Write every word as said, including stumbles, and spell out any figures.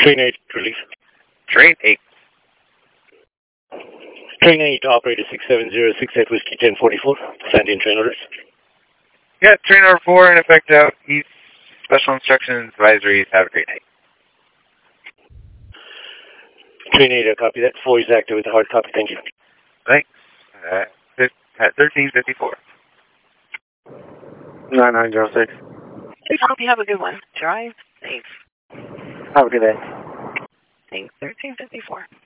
Train eight, release. Train eight. Train eight, operator six seven zero six eight Whiskey ten forty-four. Send in train orders. Yeah, train order four in effect out east. Special instructions, advisories. Have a great night. Train eight, I copy that. four is active with a hard copy. Thank you. Thanks. Uh, at thirteen fifty-four. nine nine zero six. Hope you have a good one. Drive safe. Have a good day. Thanks. thirteen fifty-four.